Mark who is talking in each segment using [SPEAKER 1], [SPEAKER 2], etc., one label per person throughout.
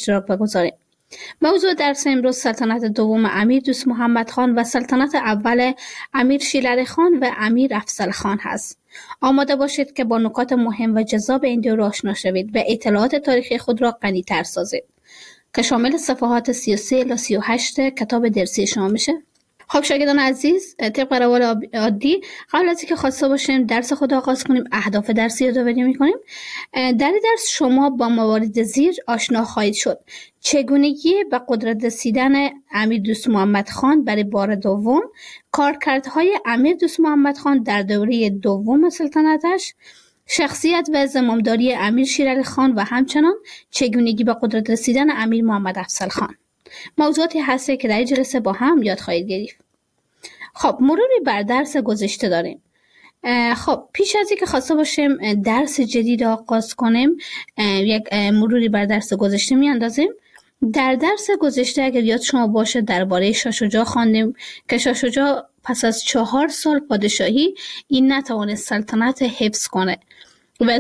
[SPEAKER 1] اشتراک بگذاریم. موضوع درس امروز سلطنت دوم امیر دوست محمد خان و سلطنت اول امیر شیر علی خان و امیر افضل خان هست. آماده باشید که با نکات مهم و جذاب این دور آشنا شوید و اطلاعات تاریخی خود را غنی‌تر سازید که شامل صفحات 33 الی 38 کتاب درسی شما میشه. خب شاگردان عزیز، طبق روال عادی قبل از اینکه خواسته باشیم درس خود آغاز کنیم اهداف درسی یادآوری میکنیم. در این درس شما با موارد زیر آشنا خواهید شد: چگونگی به قدرت رسیدن امیر دوست محمد خان برای بار دوم، کارکردهای امیر دوست محمد خان در دوره دوم سلطنتش، شخصیت و زمامداری امیر شیر علی خان و همچنان چگونگی به قدرت رسیدن امیر محمد افضل خان. موضوعاتی هسته که در این جلسه با هم یاد خواهید گرفت. خب مروری بر درس گذشته داریم. خب پیش از اینکه خواسته باشیم درس جدید آغاز کنیم یک مروری بر درس گذشته میاندازیم. در درس گذشته اگر یاد شما باشه درباره شاه شجاع خواندیم که شاه شجاع پس از 4 سال پادشاهی این نتوانست سلطنت حفظ کنه و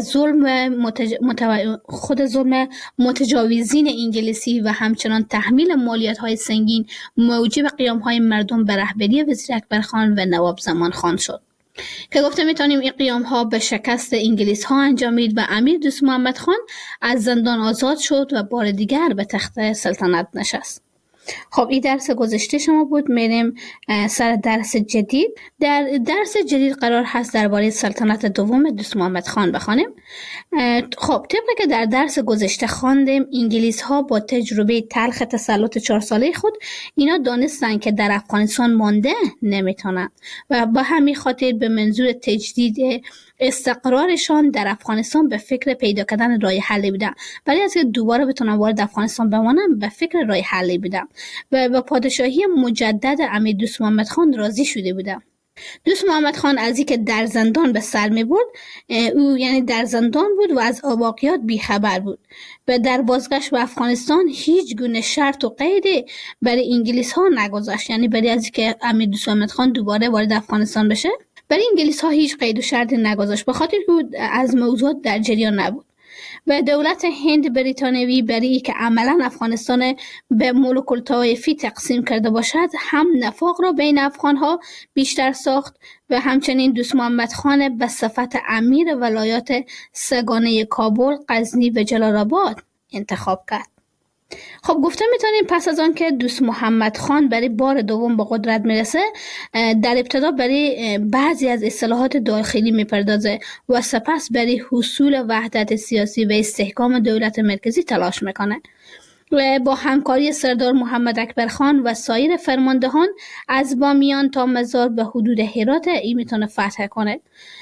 [SPEAKER 1] خود ظلم متجاوزین انگلیسی و همچنان تحمیل مالیات‌های سنگین موجب قیام‌های مردم به رهبری وزیر اکبرخان و نواب زمان خان شد که گفته میتونیم این قیام‌ها به شکست انگلیس‌ها انجامید و امیر دوست محمد خان از زندان آزاد شد و بار دیگر به تخت سلطنت نشست. خب این درس گذشته شما بود. میریم سر درس جدید. در درس جدید قرار هست درباره سلطنت دوم دوست محمد خان بخوانیم. خب طبقی که در درس گذشته خواندیم، انگلیس ها با تجربه تلخ تسلط 4 ساله خود اینا دانستن که در افغانستان مانده نمیتونن و با همین خاطر به منظور تجدید استقرارشان در افغانستان به فکر پیدا کردن راه حلی بودن. برای از که دوباره بتونن وارد افغانستان بمانن به فکر راه حلی بودن و با پادشاهی مجدد امیر دوست محمد خان راضی شده بودن. دوست محمد خان از اینکه در زندان به سر می برد، او یعنی در زندان بود و از واقعیات بیخبر بود و در بازگشت به افغانستان هیچ گونه شرط و قیدی برای انگلیس ها نگذاشت. یعنی برای از اینکه امیر دوست محمد خان دوباره وارد افغانستان بشه برای انگلیس ها هیچ قید و شرطی نگذاشت، به خاطر که از موضوعات در جریان نبود. و دولت هند بریتانیایی برای که عملا افغانستان به ملوک الطوایفی تقسیم کرده باشد هم نفاق را بین افغان ها بیشتر ساخت و همچنین دوست محمد خان به صفت امیر ولایات سگانه کابل، غزنی و جلال آباد انتخاب کرد. خب گفته میتونیم پس از آن که دوست محمد خان برای بار دوم به قدرت میرسه، در ابتدا برای بعضی از اصلاحات داخلی میپردازه و سپس برای حصول وحدت سیاسی و استحکام دولت مرکزی تلاش میکنه و با همکاری سردار محمد اکبرخان و سایر فرماندهان از بامیان تا مزار به حدود هرات این میتونه فتح کنه.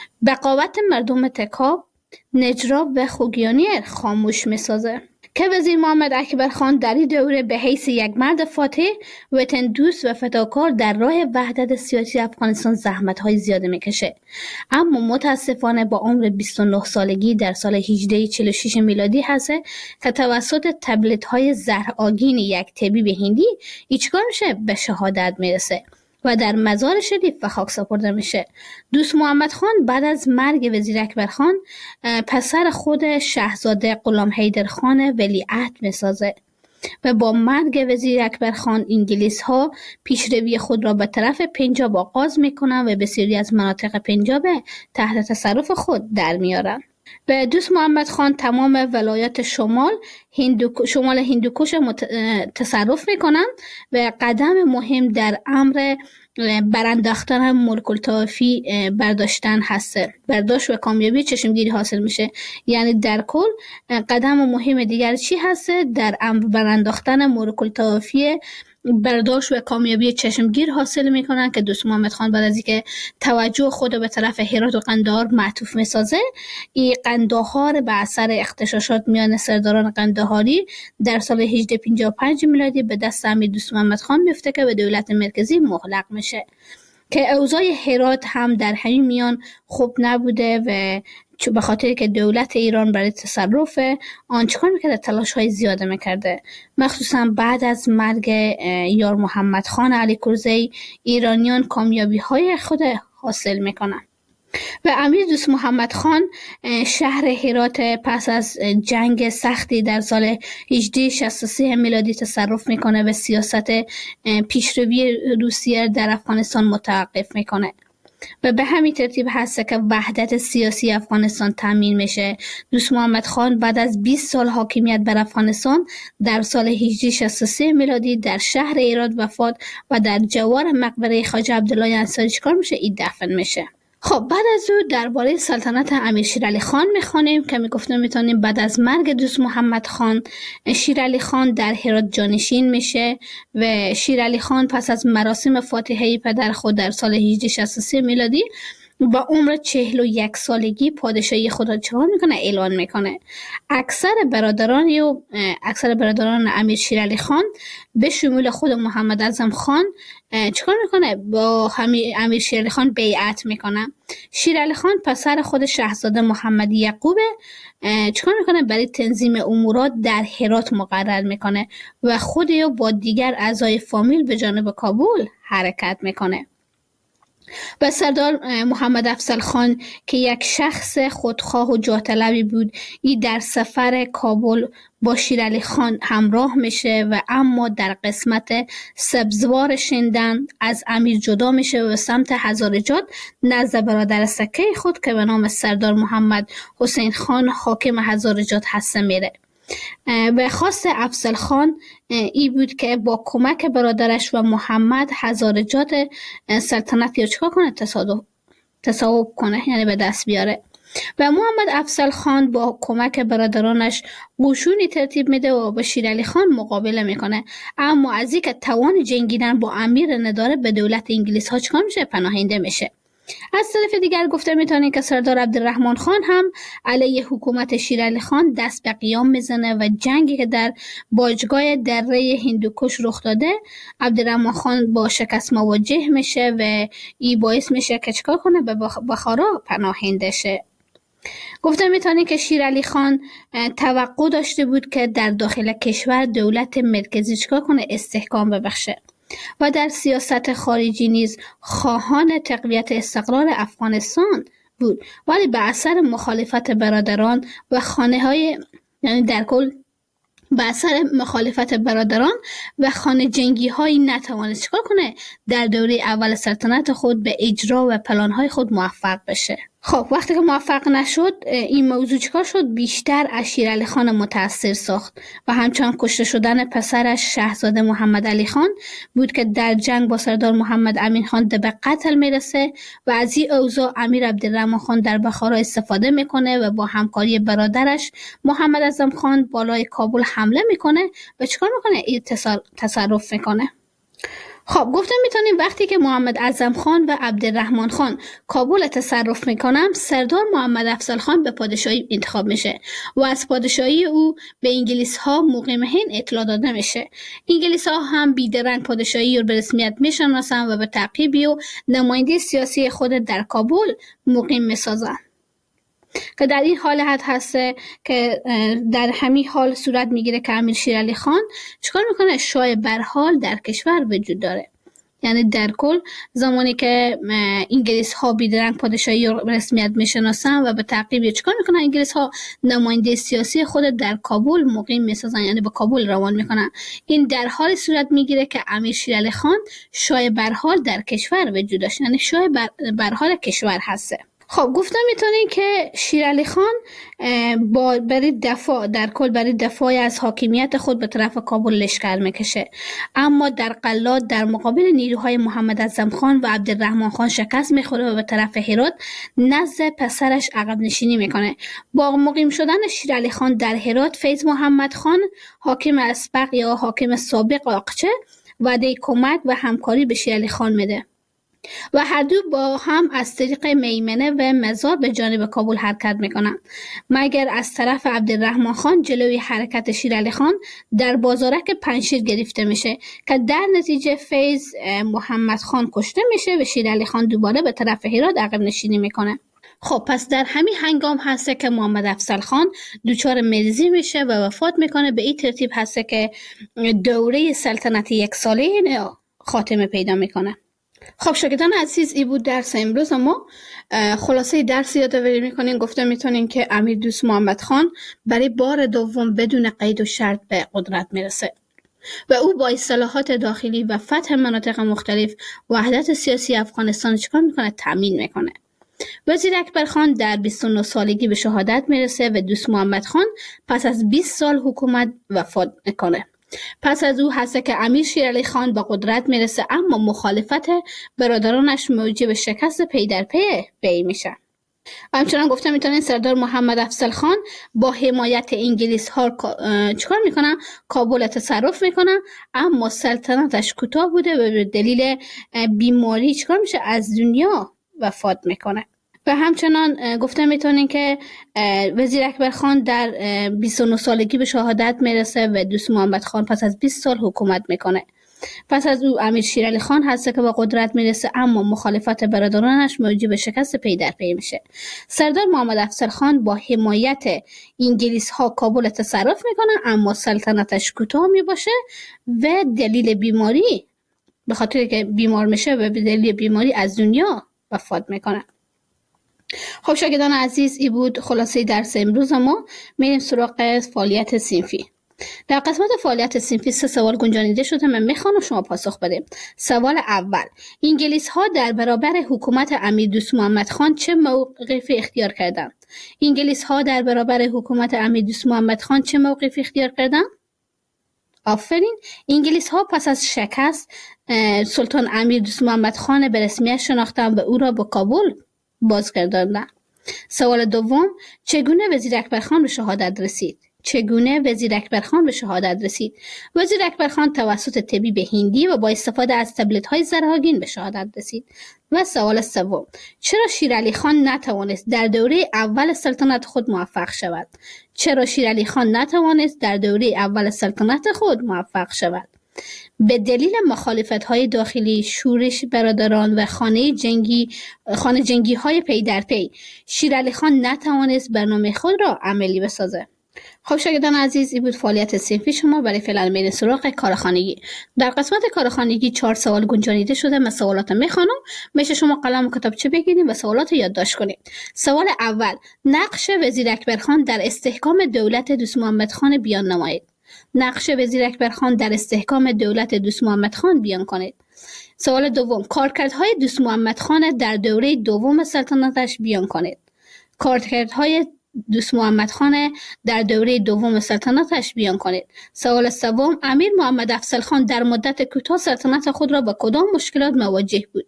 [SPEAKER 1] بقاوت مردم تکاب، نجراب و خوگیانیر خاموش میسازه که وزیر محمد اکبرخان در این دوره به حیث یک مرد فاتح، وطن دوست و فداکار در راه وحدت سیاسی افغانستان زحمت‌های زیاده میکشه. اما متاسفانه با عمر 29 سالگی در سال 1846 میلادی هست که توسط تبلیغات‌های زهرآگین یک طبیب هندی چیکار میشه؟ به شهادت میرسه و در مزار شریف به خاک سپرده میشه. دوست محمد خان بعد از مرگ وزیر اکبرخان پسر خود شاهزاده غلام حیدر خان ولیعهد میسازه و با مرگ وزیر اکبرخان انگلیس ها پیشروی خود را به طرف پنجاب آغاز میکنن و بسیاری از مناطق پنجاب تحت تصرف خود در میارن. و دوست محمد خان تمام ولایات شمال هندوکش تصرف میکنن و قدم مهم در امر برانداختن ملوک الطوایفی برداشتن هسته. برداشت و کامیابی چشمگیری حاصل میشه. یعنی در کل قدم مهم دیگر چی هسته؟ در امر برانداختن ملوک الطوایفی برداشت و کامیابی چشمگیر حاصل میکنن که دوست محمد خان بعد از اینکه توجه خود به طرف هرات و قندهار معطوف میسازه، این قندهار به اثر اغتشاشات میان سرداران قندهاری در سال 1855 میلادی به دست امیر دوست محمد خان میفته که به دولت مرکزی مغلق میشه که اوضاع هرات هم در همین میان خوب نبوده و به خاطر که دولت ایران برای تصرف آن چکار میکرده؟ تلاش های زیاده میکرده. مخصوصا بعد از مرگ یار محمد خان علی کرزی ایرانیان کامیابی های خود حاصل میکنن. و امیر دوست محمد خان شهر هرات پس از جنگ سختی در سال 1863 میلادی تصرف میکنه و سیاست پیشروی روسیه در افغانستان متوقف میکنه و به همین ترتیب هست که وحدت سیاسی افغانستان تامین میشه. دوست محمد خان بعد از 20 سال حاکمیت بر افغانستان در سال 1863 میلادی در شهر هرات وفات و در جوار مقبره خواجه عبدالله انصاری چیکار میشه؟ دفن میشه. خب بعد از او درباره سلطنت امیر شیرعلی خان میخوانیم که میگفتم میتونیم بعد از مرگ دوست محمد خان شیرعلی خان در هرات جانشین میشه و شیرعلی خان پس از مراسم فاتحه پدر خود در سال 1863 میلادی با عمر 41 سالگی پادشاهی خود را چکار میکنه؟ اعلان میکنه. اکثر برادران امیر شیرعلی خان به شمول خود محمد اعظم خان چکار میکنه؟ با امیر شیرعلی خان بیعت میکنه. شیرعلی خان پسر خود شاهزاده محمد یعقوب چکار میکنه؟ برای تنظیم امورات در هرات مقرر میکنه و خود یا با دیگر اعضای فامیل به جانب کابل حرکت میکنه. و سردار محمد افضل خان که یک شخص خودخواه و جاه طلبی بود، این در سفر کابل با شیرعلی خان همراه میشه و اما در قسمت سبزوار شندن از امیر جدا میشه و سمت هزارجات نزد برادر سکه خود که به نام سردار محمد حسین خان حاکم هزارجات هسته میره. و خواست افضل خان ای بود که با کمک برادرش و محمد هزارجات سلطنت یا چکار کنه؟ تصاحب کنه، یعنی به دست بیاره. و محمد افضل خان با کمک برادرانش قشونی ترتیب میده و با شیرعلی خان مقابله میکنه، اما از اینکه توان جنگیدن با امیر نداره به دولت انگلیس ها چکار میشه؟ پناهنده میشه. از طرف دیگر گفته میتونیم که سردار عبدالرحمن خان هم علیه حکومت شیرعلی خان دست به قیام میزنه و جنگی که در باجگاه دره هندوکش رخ داده عبدالرحمن خان با شکست مواجه میشه و این باعث میشه که چکار کنه؟ به بخارا پناهنده شه. گفته میتونیم که شیرعلی خان توقع داشته بود که در داخل کشور دولت مرکزی چکار کنه؟ استحکام ببخشه و در سیاست خارجی نیز خواهان تقویت استقرار افغانستان بود، ولی به اثر مخالفت برادران و یعنی در کل به اثر مخالفت برادران و خانه جنگی های نتوانست چکار کنه؟ در دوره اول سلطنت خود به اجرا و پلان های خود موفق بشه. خب وقتی که موفق نشد این موضوع چکار شد؟ بیشتر از شیرعلی خان متاثر ساخت و همچنان کشته شدن پسرش شاهزاده محمد علی خان بود که در جنگ با سردار محمد امین خان به قتل میرسه و از این اوضاع امیر عبدالرحمن خان در بخارا استفاده میکنه و با همکاری برادرش محمد اعظم خان بالای کابل حمله میکنه و چکار میکنه؟ این تصرف میکنه. خب گفتم میتونیم وقتی که محمد اعظم خان و عبدالرحمن خان کابل تصرف میکنن، سردار محمد افضل خان به پادشاهی انتخاب میشه و از پادشاهی او به انگلیس ها مقیم هند اطلاع داده میشه. انگلیس ها هم بیدرنگ پادشاهی رو به رسمیت میشناسن و به تعقیبی و نماینده سیاسی خود در کابل مقیم میسازن که در این حالت هسته که در همین حال صورت میگیره که امیر شیرعلی خان چیکار میکنه؟ شاه برحال در کشور وجود داره. یعنی در کل زمانی که انگلیس ها بیدرنگ پادشاهی رو رسمیت میشناسن و به تعقیب چیکار میکنن؟ انگلیس ها نماینده سیاسی خود در کابل مقیم میسازن، یعنی به کابل روان میکنن. این در حال صورت میگیره که امیر شیرعلی خان شاه برحال در کشور وجود داشت، یعنی شاه برحال کشور هسته. خب گفتم میتونین که شیرعلی خان برای دفاع از حاکمیت خود به طرف کابل لشکر میکشه، اما در قلات در مقابل نیروهای محمد اعظم خان و عبدالرحمن خان شکست میخوره و به طرف هرات نزد پسرش عقب نشینی میکنه. با مقیم شدن شیرعلی خان در هرات، فیض محمد خان حاکم اسبق یا حاکم سابق آقچه وعده کمک و همکاری به شیرعلی خان میده و هر دو با هم از طریق میمنه و مزار به جانب کابل حرکت میکنن، مگر از طرف عبدالرحمن خان جلوی حرکت شیرعلی خان در بازارک پنجشیر گرفته میشه که در نتیجه فیض محمد خان کشته میشه و شیرعلی خان دوباره به طرف هرات عقب نشینی میکنه. خب پس در همین هنگام هسته که محمد افضل خان دچار مریضی میشه و وفات میکنه. به این ترتیب هسته که دوره سلطنت یک ساله خاتمه پیدا میکنه. خب شاگردان عزیز، ای بود درس امروز ما. خلاصه درس یادآوری میکنین. گفته میتونین که امیر دوست محمد خان برای بار دوم بدون قید و شرط به قدرت میرسه و او با اصلاحات داخلی و فتح مناطق مختلف وحدت سیاسی افغانستان چیکار میکنه؟ تامین میکنه. وزیر اکبر خان در 29 سالگی به شهادت میرسه و دوست محمد خان پس از 20 سال حکومت وفات میکنه. پس از او هست که امیر شیرعلی خان به قدرت میرسه، اما مخالفت برادرانش موجب شکست پی در پی میشه. و همچنان گفته میتونین سردار محمد افضل خان با حمایت انگلیس ها چیکار میکنه؟ کابل تصرف میکنه، اما سلطنتش کوتاه بوده و به دلیل بیماری چیکار میشه؟ از دنیا وفات میکنه. و همچنان گفته میتونین که وزیر اکبر خان در 29 سالگی به شهادت میرسه و دوست محمد خان پس از 20 سال حکومت میکنه. پس از او امیر شیرعلی خان هست که به قدرت میرسه، اما مخالفت برادرانش موجب شکست پی در پی میشه. سردار محمد افضل خان با حمایت انگلیس ها کابل تصرف میکنه، اما سلطنتش کوتاه میباشه و دلیل بیماری، به خاطر که بیمار میشه و به دلیل بیماری از دنیا وفات میکنه. خب شاگردان عزیز، ای بود خلاصه درس امروز ما. میریم سراغ فعالیت صنفی. در قسمت فعالیت صنفی 3 سوال گنجانیده شده، من میخوام شما پاسخ بدیم. سوال اول: انگلیس ها در برابر حکومت امیر دوست محمد خان چه موقفی اختیار کردند؟ انگلیس ها در برابر حکومت امیر دوست محمد خان چه موقفی اختیار کردند؟ آفرین. انگلیس ها پس از شکست سلطان امیر دوست محمد خان به رسمیت شناختند و او را به کابل بازگرداندند. سوال دوم: چگونه وزیر اکبر خان به شهادت رسید؟ وزیر اکبر خان توسط طبیب هندی و با استفاده از تبلت های زرهاگین به شهادت رسید. و سوال سوم: چرا شیرعلی خان نتوانست در دوره اول سلطنت خود موفق شود؟ به دلیل مخالفت‌های داخلی، شورش برادران و خانه جنگی های پی در پی، شیرعلی خان نتوانست برنامه خود را عملی بسازه. خب شاگردان عزیز، این بود فعالیت صنفی شما. برای فعلا میریم سراغ کارخانگی. در قسمت کارخانگی 4 سوال گنجانیده شده. من سوالات میخوانم، میشه شما قلم و کتابچه بگیرید و سوالات یادداشت کنید. سوال اول: نقش وزیر اکبر خان در استحکام دولت دوست محمد خان بیان نمایید. بیان کنید. سوال دوم: کارکردهای دوست محمد خان در دوره دوم سلطنتش بیان کنید. سوال سوم: امیر محمد افضل خان در مدت کوتاه سلطنت خود را با کدام مشکلات مواجه بود؟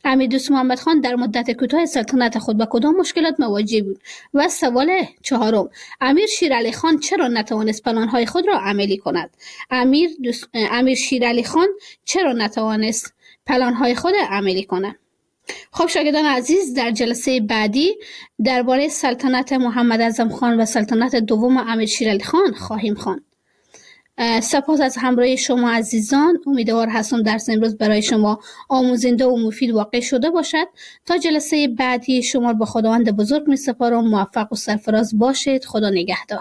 [SPEAKER 1] و سوال چهارم: امیر شیرعلی خان چرا نتوانست پلان‌های خود را عملی کند؟ خب شاگردان عزیز، در جلسه بعدی درباره سلطنت محمد اعظم خان و سلطنت دوم امیر شیرعلی خان خواهیم خواند. سپاس از همراهی شما عزیزان. امیدوار هستم درس امروز برای شما آموزنده و مفید واقع شده باشد. تا جلسه بعدی شما به خداوند بزرگ می سپارم. موفق و سرفراز باشید. خدا نگهدار.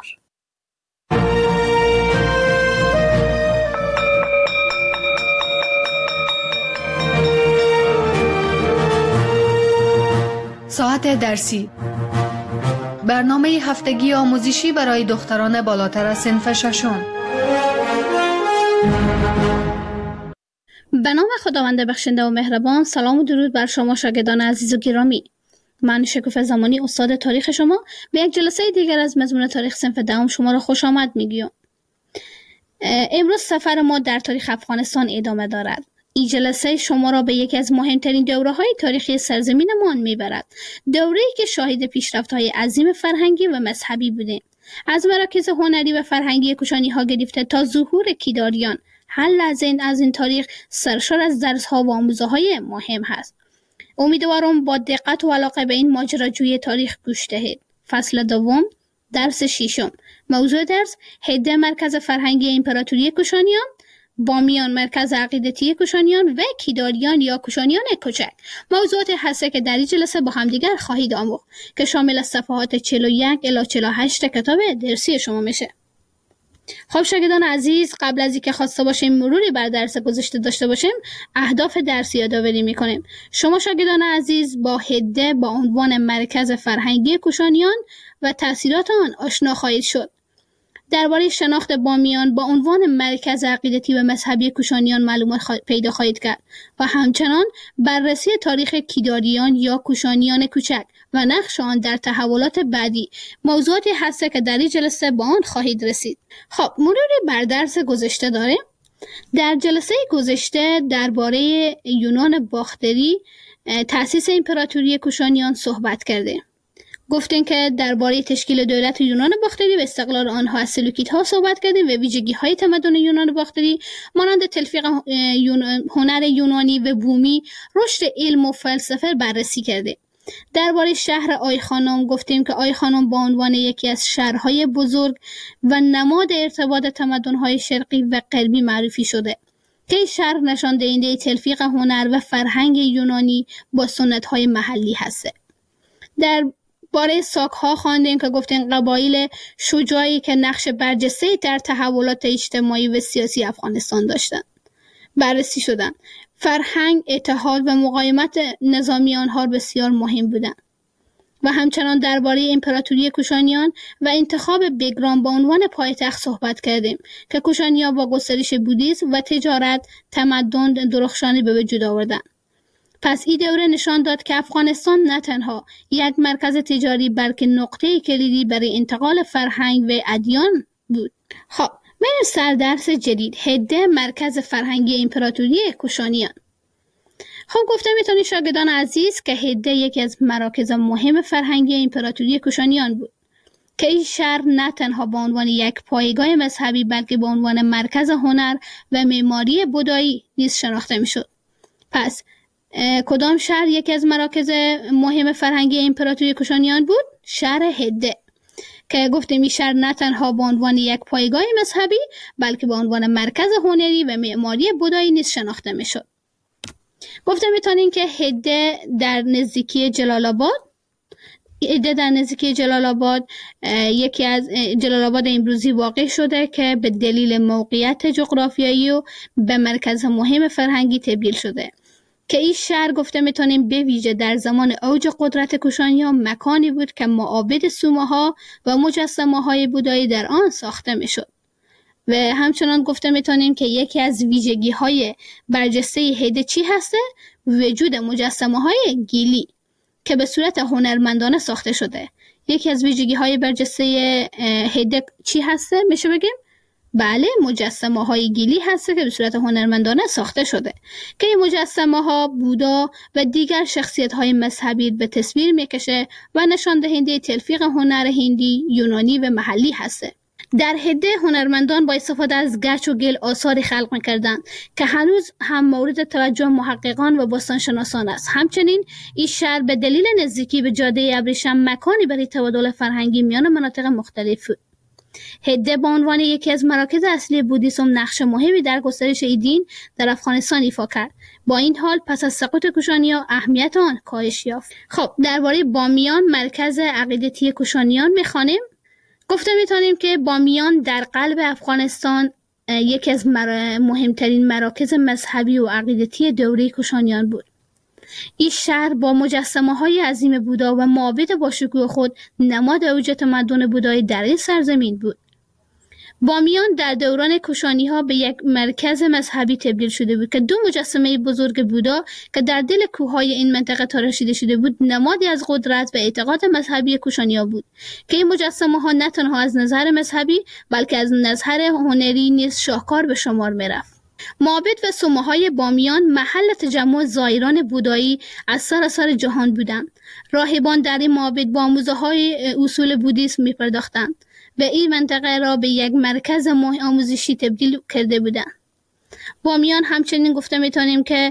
[SPEAKER 2] ساعت درسی: برنامه هفتگی آموزشی برای دختران بالاتر از صنف ششم.
[SPEAKER 1] به نام خداوند بخشنده و مهربان. سلام و درود بر شما شاگردان عزیز و گرامی. من شکوفه زمانی، استاد تاریخ شما، به یک جلسه دیگر از مضمون تاریخ صنف دهم شما را خوش آمد میگویم. امروز سفر ما در تاریخ افغانستان ادامه دارد. این جلسه شما را به یکی از مهمترین دوره‌های تاریخی سرزمینمان میبرد. دوره‌ای که شاهد پیشرفت‌های عظیم فرهنگی و مذهبی بودیم. از مراکز هنری و فرهنگی کوشانی‌ها گرفته تا ظهور کیداریان، هر لحظه از این تاریخ سرشار از درس‌ها و آموزه‌های مهم هست. امیدوارم با دقت و علاقه به این ماجراجوی تاریخ گوش دهید. فصل دوم، درس ششم. موضوع درس: هده مرکز فرهنگی امپراتوری کوشانیان، بامیان مرکز عقیدتی کوشانیان و کیداریان یا کوشانیان کوچک. موضوعات هسته که در این جلسه با همدیگر خواهید آموخت که شامل صفحات 41 الی 48 کتاب درسی شما میشه. خب شاگردان عزیز، قبل از اینکه خواسته باشیم مروری بر درس گذشته داشته باشیم، اهداف درسی یادآوری میکنیم. شما شاگردان عزیز با هده با عنوان مرکز فرهنگی کوشانیان و تأثیرات آن آشنا خواهید شد. درباره شناخت بامیان با عنوان مرکز عقیدتی و مذهبی کوشانیان معلومات پیدا خواهید کرد و همچنان بررسی تاریخ کیداریان یا کوشانیان کوچک و نقش آن در تحولات بعدی موضوعاتی هست که در این جلسه با آن خواهید رسید. خب مروری بر درس گذشته داریم. در جلسه گذشته درباره یونان باختری تأسیس امپراتوری کوشانیان صحبت کردیم. گفتیم که درباره تشکیل دولت یونان باختری و استقلال آنها از سلوکیدها صحبت کردیم و ویژگی‌های تمدن یونان باختری مانند تلفیق هنر یونانی و بومی، رشد علم و فلسفه بررسی کردیم. درباره شهر آیخانوم گفتیم که آیخانوم با عنوان یکی از شهرهای بزرگ و نماد ارتباط تمدن‌های شرقی و غربی معرفی شده که این شهر نشان دهنده تلفیق هنر و فرهنگ یونانی با سنت‌های محلی هست. درباره ساک‌ها خواندیم که گفتیم قبایل شجاعی که نقش برجسته‌ای در تحولات اجتماعی و سیاسی افغانستان داشتند بررسی شدند. فرهنگ، اتحاد و مقاومت نظامی آنها بسیار مهم بودند. و همچنان درباره امپراتوری کوشانیان و انتخاب بگرام به عنوان پایتخت صحبت کردیم که کوشانیان با گسترش بودیسم و تجارت تمدن درخشانی به وجود آوردند. پس این دوره نشان داد که افغانستان نه تنها یک مرکز تجاری بلکه نقطه کلیدی برای انتقال فرهنگ و ادیان بود. خب بریم سر درس جدید، هده مرکز فرهنگی امپراتوری کوشانیان. خب گفته میتونید شاگردان عزیز که هده یکی از مراکز مهم فرهنگی امپراتوری کوشانیان بود که این شهر نه تنها به عنوان یک پایگاه مذهبی بلکه به عنوان مرکز هنر و معماری بودایی نیز شناخته میشد. پس کدام شهر یکی از مراکز مهم فرهنگی امپراتوری کوشانیان بود؟ شهر هده که گفتیم این شهر نه تنها به عنوان یک پایگاه مذهبی بلکه به عنوان مرکز هنری و معماری بودایی نیز شناخته میشد. گفته میتونیم که هده در نزدیکی جلال آباد یکی از جلال آباد امروزی واقع شده که به دلیل موقعیت جغرافیایی و به مرکز مهم فرهنگی تبدیل شده که این شهر گفته میتونیم به ویژه در زمان اوج قدرت کوشانیان مکانی بود که معابد سومه‌ها و مجسمه‌های بودایی در آن ساخته میشد. و همچنان گفته میتونیم که یکی از ویژگی‌های برجسته هده چی هسته؟ وجود مجسمه‌های گیلی که به صورت هنرمندانه ساخته شده. یکی از ویژگی‌های برجسته هده چی هسته؟ میشه بگیم؟ بله، مجسمه‌های گیلی هسته که به صورت هنرمندانه ساخته شده که این مجسمه‌ها بودا و دیگر شخصیت‌های مذهبی به تصویر میکشه و نشان دهنده تلفیق هنر هندی، یونانی و محلی هسته. در هده هنرمندان با استفاده از گچ و گل آثاری خلق می‌کردند که هنوز هم مورد توجه محققان و باستانشناسان است. همچنین این شهر به دلیل نزدیکی به جاده ابریشم مکانی برای تبادل فرهنگی میان مناطق مختلف بود. هده به عنوان یکی از مراکز اصلی بودیسم نقش مهمی در گسترش این دین در افغانستان ایفا کرد. با این حال پس از سقوط کوشانیان اهمیت آن کاهش یافت. خب درباره بامیان مرکز عقیدتی کوشانیان می‌خوانیم. گفته میتونیم که بامیان در قلب افغانستان یکی از مهمترین مراکز مذهبی و عقیدتی دوره کوشانیان بود. این شهر با مجسمه‌های عظیم بودا و معابد با شکوه خود نماد اوج تمدن بودایی در این سرزمین بود. بامیان در دوران کوشانی‌ها به یک مرکز مذهبی تبدیل شده بود که دو مجسمه بزرگ بودا که در دل کوههای این منطقه تراشیده شده بود نمادی از قدرت و اعتقاد مذهبی کوشانی‌ها بود که این مجسمه‌ها نه تنها از نظر مذهبی بلکه از نظر هنری نیز شاهکار به شمار می‌رفت. معابد و صومعه‌های بامیان محل تجمع زائران بودایی از سراسر جهان بودند. راهبان در این معابد با آموزه‌های اصول بودیسم می‌پرداختند و این منطقه را به یک مرکز آموزشی تبدیل کرده بودند. بامیان همچنین گفته میتونیم که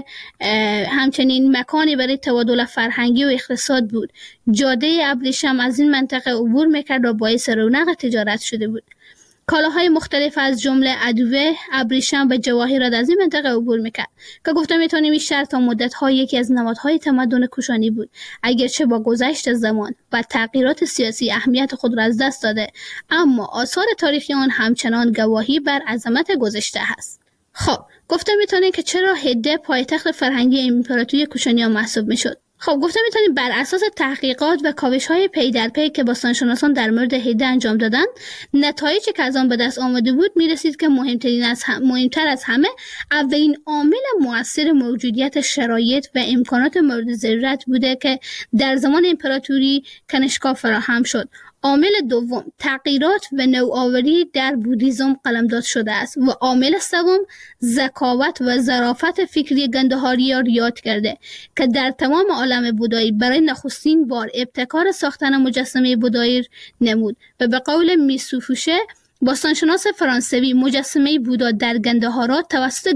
[SPEAKER 1] همچنین مکانی برای تبادل فرهنگی و اقتصاد بود. جاده ابریشم از این منطقه عبور میکرد و باعث رونق تجارت شده بود. کالاهای مختلف از جمله ادویه، ابریشم و جواهرات از این منطقه عبور میکرد که گفتم میتونیم این شهر تا مدت‌ها یکی از نمادهای تمدن کوشانی بود، اگرچه با گذشت زمان و تغییرات سیاسی اهمیت خود را از دست داده، اما آثار تاریخی آن همچنان گواهی بر عظمت گذشته است. خب گفتم میتونیم که چرا هده پایتخت فرهنگی امپراتوری کوشانیان محسوب میشد. خب گفتم میتونیم بر اساس تحقیقات و کاوش‌های پی در پی که باستانشناسان در مورد هده انجام دادند، نتایجی که از آن به دست آمده بود میرسید که مهمتر از همه اولین عامل مؤثر موجودیت شرایط و امکانات مورد ضرورت بوده که در زمان امپراتوری کنشگاه فراهم شد. عامل دوم تغییرات و نوآوری در بودیزم قلمداد شده است و عامل سوم ذکاوت و ظرافت فکری گندهاریان یاد کرده که در تمام عالم بودایی برای نخستین بار ابتکار ساختن مجسمه بودایی نمود و به قول میسوفوشه باستانشناس فرانسوی مجسمه بودا در گندهارات توسط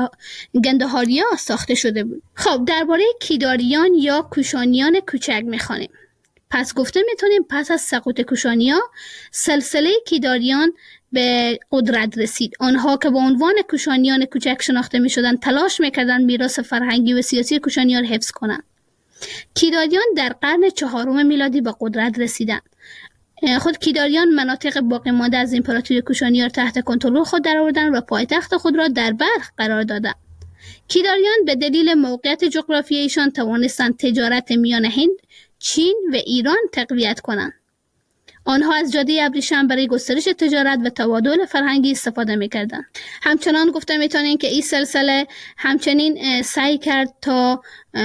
[SPEAKER 1] گندهاریا ساخته شده بود. خب درباره کیداریان یا کوشانیان کوچک میخوانیم. پس گفته میتونیم پس از سقوط کوشانیا سلسله کیداریان به قدرت رسید. آنها که با عنوان کوشانیان کوچک شناخته میشدند تلاش میکردند میراث فرهنگی و سیاسی کوشانیان حفظ کنند. کیداریان در قرن 4 میلادی به قدرت رسیدند. خود کیداریان مناطق باقی مانده از امپراتوری کوشانیان تحت کنترل خود درآوردند و پایتخت خود را در بلخ قرار دادند. کیداریان به دلیل موقعیت جغرافیاییشان توانستند تجارت میان هند، چین و ایران تقویت کنند. آنها از جاده ابریشم برای گسترش تجارت و تبادل فرهنگی استفاده می‌کردند. همچنان گفته می‌تونیم که این سلسله همچنین سعی کرد تا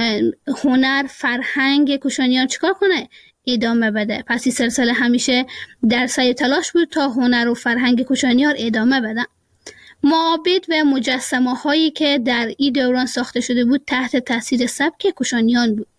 [SPEAKER 1] هنر فرهنگ کوشانیان چیکار کنه؟ ادامه بده. پس این سلسله همیشه در سعی تلاش بود تا هنر و فرهنگ کوشانیان ادامه بدن. معابد و مجسمه هایی که در این دوران ساخته شده بود تحت تاثیر سبک کوشانیان بود.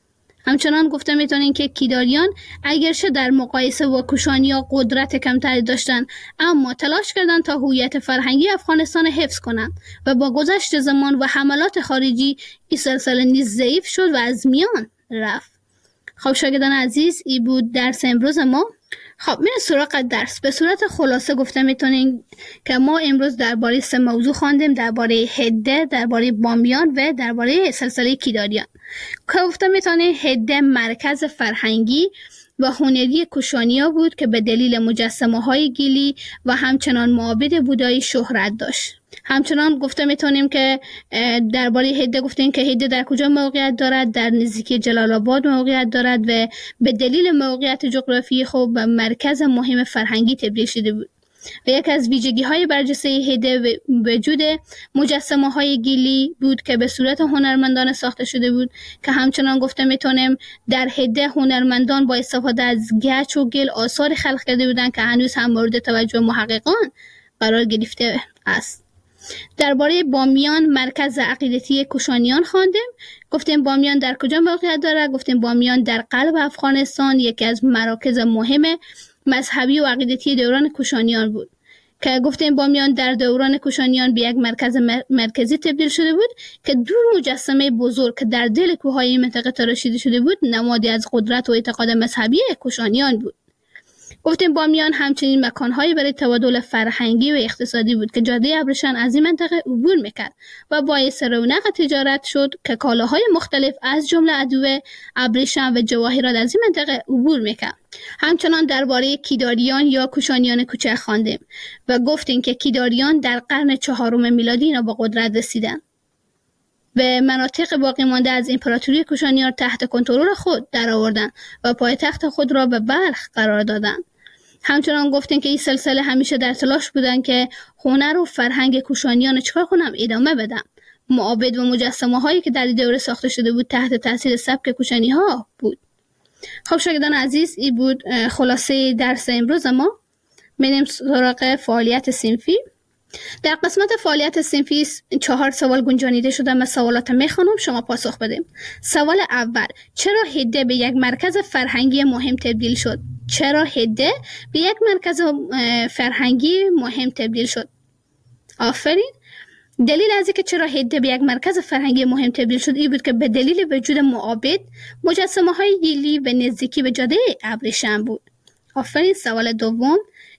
[SPEAKER 1] همچنان گفته میتونین که کیداریان اگرچه در مقایسه با کوشانیا قدرت کمتری داشتند، اما تلاش کردند تا هویت فرهنگی افغانستان حفظ کنند و با گذشت زمان و حملات خارجی این سلسله نیز ضعیف شد و از میان رفت. خب شاگردان عزیز، این بود درس امروز ما. خب میریم سراغ درس. به صورت خلاصه گفته میتونیم که ما امروز درباره 3 موضوع خواندیم: درباره هده، درباره بامیان و درباره سلسله کیداریان. که گفته میتونیم هده مرکز فرهنگی و هنری کوشانیا بود که به دلیل مجسمه های گیلی و همچنان معابد بودایی شهرت داشت. همچنان گفته میتونیم که درباره هده گفتیم که هده در کجا موقعیت دارد؟ در نزدیکی جلال آباد موقعیت دارد و به دلیل موقعیت جغرافیایی خود به مرکز مهم فرهنگی تبدیل شده بود. و یک از ویژگی های برجسته هده وجود مجسمه های گیلی بود که به صورت هنرمندان ساخته شده بود، که همچنان گفته میتونیم در هده هنرمندان با استفاده از گچ و گل آثار خلق کرده بودند که هنوز هم مورد توجه محققان قرار گرفته است. درباره بامیان مرکز عقیدتی کوشانیان خواندیم. گفتیم بامیان در کجا موقعیت دارد؟ گفتیم بامیان در قلب افغانستان یکی از مراکز مهم مذهبی و عقیدتی دوران کوشانیان بود، که گفتیم بامیان در دوران کوشانیان به یک مرکز مرکزی تبدیل شده بود که 2 مجسمه بزرگ که در دل کوههای منطقه تراشیده شده بود نمادی از قدرت و اعتقاد مذهبی کوشانیان بود. گفتیم بامیان همچنین مکانهایی برای تبادل فرهنگی و اقتصادی بود که جاده ابریشم از این منطقه عبور میکرد و باعث رونق تجارت شد که کالاهای مختلف از جمله ادویه، ابریشم و جواهرات از این منطقه عبور میکرد. همچنان درباره کیداریان یا کوشانیان کوچک خواندیم و گفتیم که کیداریان در قرن 4 میلادی اینا با قدرت رسیدند و مناطق باقی مانده از امپراتوری کوشانیان تحت کنترل خود درآوردند و پایتخت خود را به بلخ قرار دادند. همچنان گفتیم که این سلسله همیشه در تلاش بودند که هنر و فرهنگ کوشانیان چکار کنم ادامه بدن. معابد و مجسمه هایی که در این دوره ساخته شده بود تحت تاثیر سبک کوشانی ها بود. خب شاگردان عزیز، این بود خلاصه درس امروز ما. میریم سراغ فعالیت صنفی. در قسمت فعالیت صنفی 4 سوال گنجانیده شده. من سوالات میخوانم، شما پاسخ بدیم. سوال اول: چرا هده به یک مرکز فرهنگی مهم تبدیل شد؟ چرا هده به یک مرکز فرهنگی مهم تبدیل شد؟ آفرین. دلیل از اینکه چرا هده به یک مرکز فرهنگی مهم تبدیل شد این بود که به دلیل وجود معابد، مجسمه های گیلی و نزدیکی به جاده ابریشم بود. آفرین. سوال دوم: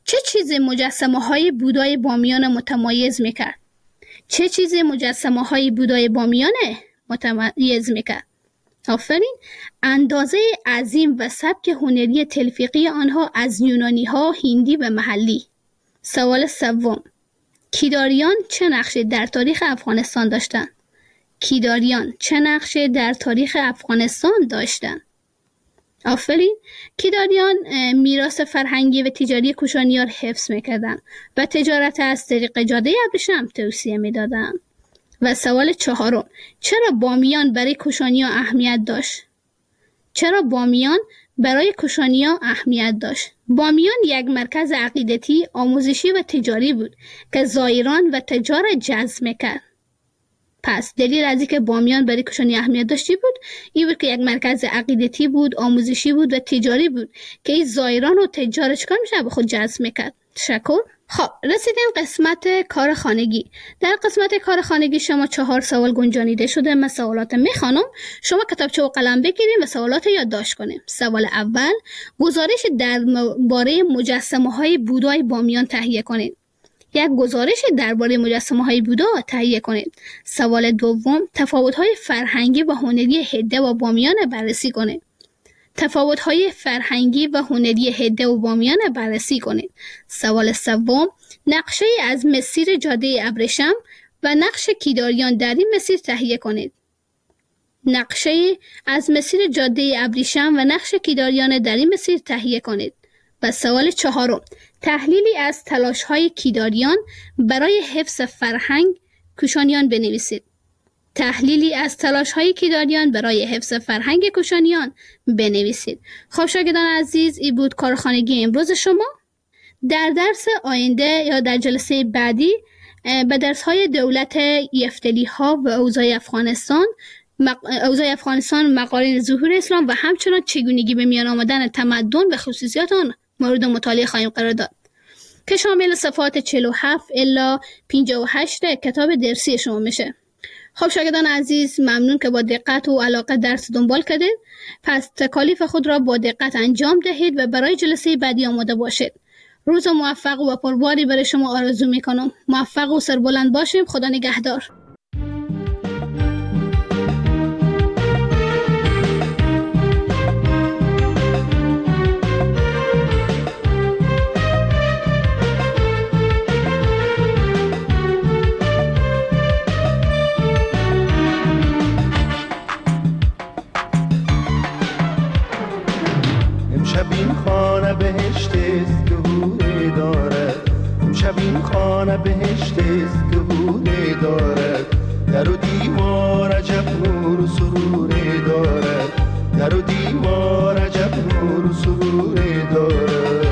[SPEAKER 1] چه چیز مجسمه‌های بودای بامیان متمایز میکرد؟ چه چیز مجسمه‌های بودای بامیان متمایز میکرد؟ آفرین، اندازه عظیم و سبک هنری تلفیقی آنها از یونانی‌ها، هندی و محلی. سوال سوم، کیداریان چه نقشی در تاریخ افغانستان داشتند؟ کیداریان چه نقشی در تاریخ افغانستان داشتند؟ آفرین، کیداریان میراث فرهنگی و تجاری کوشانیان حفظ میکردند و تجارت از طریق جاده ابریشم توسعه میدادند. و سوال چهارم، چرا بامیان برای کوشانیان اهمیت داشت؟ چرا بامیان برای کوشانیان اهمیت داشت؟ بامیان یک مرکز عقیدتی، آموزشی و تجاری بود که زائران و تجار جذب میکرد. پس دلیل از اینکه بامیان برای کوشانی اهمیت داشتی بود این بود که یک مرکز عقیدتی بود، آموزشی بود و تجاری بود که این زائران و تجار چکار میشه به خود جذب میکرد. تشکر. خب رسیدیم قسمت کار خانگی. در قسمت کار خانگی شما 4 سوال گنجانیده شده. من سوالات میخوانم، شما کتابچه و قلم بگیرید و سوالات یادداشت کنید. سوال اول، گزارش درباره مجسمه‌های بودای بامیان تهیه کنید. یک گزارش درباره مجسمه‌های بودا تهیه کنید. سوال دوم، تفاوت‌های فرهنگی و هنری هده و بامیان بررسی کنید. تفاوت‌های فرهنگی و هنری هده و بامیان بررسی کنید. سوال سوم، نقشه از مسیر جاده ابریشم و نقش کیداریان در این مسیر تهیه کنید. نقشه از مسیر جاده ابریشم و نقش کیداریان در این مسیر تهیه کنید. و سوال چهارم، تحلیلی از تلاش‌های کیداریان برای حفظ فرهنگ کوشانیان بنویسید. تحلیلی از تلاش‌های کیداریان برای حفظ فرهنگ کوشانیان بنویسید. خب شاگردان عزیز، این بود کارخانگی امروز شما. در درس آینده یا در جلسه بعدی به درس‌های دولت یفتلی‌ها و اوضاع افغانستان، مقارن ظهور اسلام و همچنان چگونگی به میان آمدن تمدن و خصوصیات آن مورد مطالعه خواهیم قرار داد که شامل صفحات 47 الی 58 کتاب درسی شما میشه. خب شاگردان عزیز، ممنون که با دقت و علاقه درس دنبال کردید. پس تکالیف خود را با دقت انجام دهید و برای جلسه بعدی آماده باشید. روز موفق و پرباری برای شما آرزو میکنم. موفق و سربلند باشیم. خدا نگهدار.
[SPEAKER 3] این خانه بهشت است که حوره دارد، امشب این خانه بهشت است که حوره دارد. در و دیوار عجب نور و سروره دارد، در و دیوار عجب نور و سروره دارد.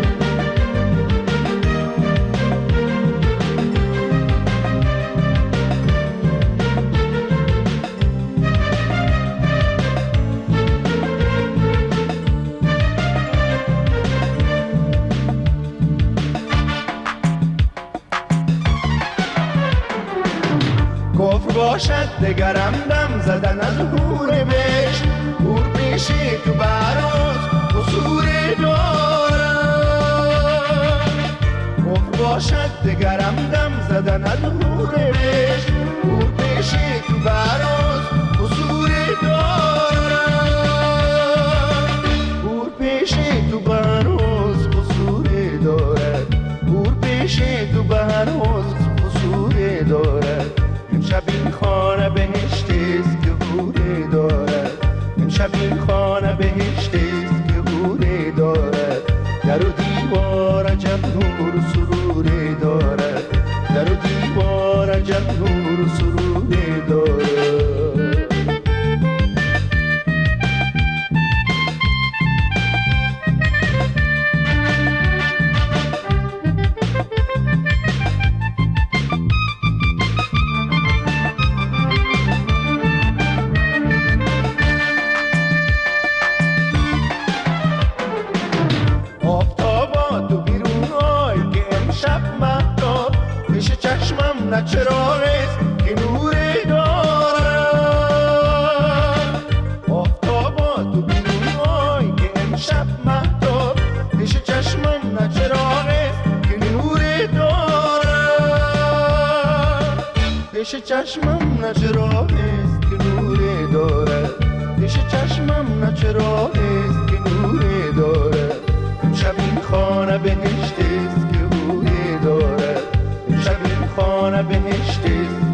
[SPEAKER 3] باشد دگرم دم زدن از حور بهشت، حور پیشی تو براز قصور دارد. کفر باشد دگرم دم زدن از حور بهشت، حور پیشی تو براز قصور دارد. حور پیشی تو براز قصور دارد، حور پیشی تو براز قصور دارد. امشب این خانه بهشت است که حوره دارد، امشب این خانه بهشت است که حوره دارد. در و دیوار عجب نور و سروره دارد، در و دیوار عجب نور و سروره دارد. چراغ است که نور دارد. آفتابا تو بیرون آی که امشب مهتاب پیش چشمم نه چراغ پیش چشمم نه چراغست که نوره دارد، پیش چشمم نه چراغست که نوره دارد. امشب این خانه بهشتست که بوی دارد، امشب این خانه بهشتست